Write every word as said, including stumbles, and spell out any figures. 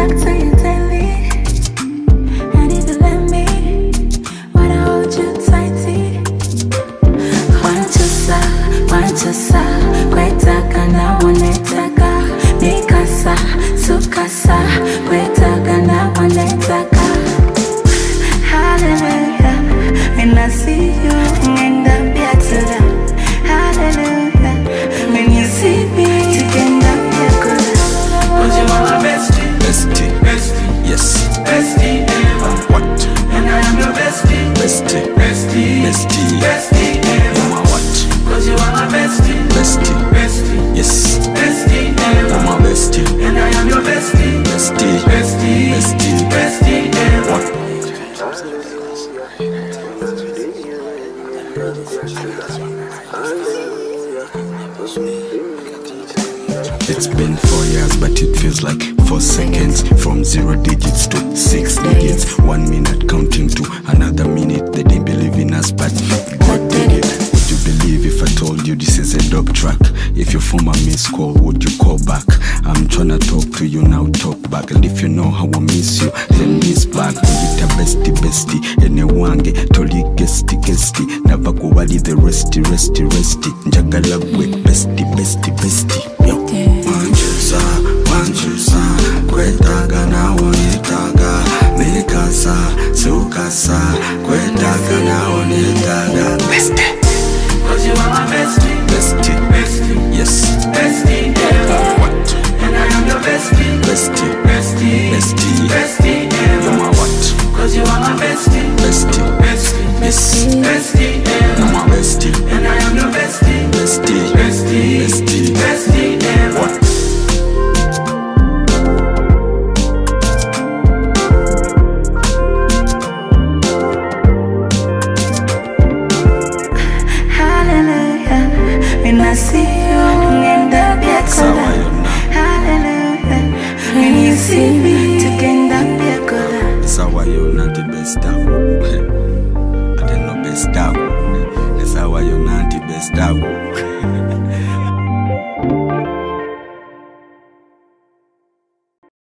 talk to you daily. And if you let me, wanna hold you tighty. Wanchusa, wanchusa, kwetaka na wanetaka. Mikasa, sukasa, kwetaka na wanetaka. Hallelujah, when I see you, end up better. Hallelujah, when you see me, end up better. Cause you are my bestie, Bestie, bestie, yes. bestie ever. What? And I am your bestie, Bestie, bestie, bestie, bestie ever. Mama what? Cause you are my bestie, Bestie, bestie, yes. bestie ever. Mama bestie, And I am your bestie, bestie, bestie, bestie, bestie ever. what? It's been four years, but it feels like four seconds. From zero digits to six digits. One minute counting to another minute. They didn't believe in us, but God did it. Would you believe if I told you this is a dog track? If you form a missed call, would you call back? I'm tryna talk to you now, talk back. And if you know how I miss you, then miss back. Get a bestie, bestie. Enewange, toli guesty, guesty. Never go wali the resty, resty, resty. Njagala gwe, bestie, bestie, bestie. Yo. Wanchusa, wanchusa, kwetaga na wonetaga. Mikasa, sukasa, kwetaga na wonetaga. Bestie. Cause you are my bestie, Bestie, bestie, yes. bestie ever. What? And I am your bestie, Bestie, bestie, bestie, bestie ever. Mama what? Cause you are my bestie, Bestie, bestie, yes. bestie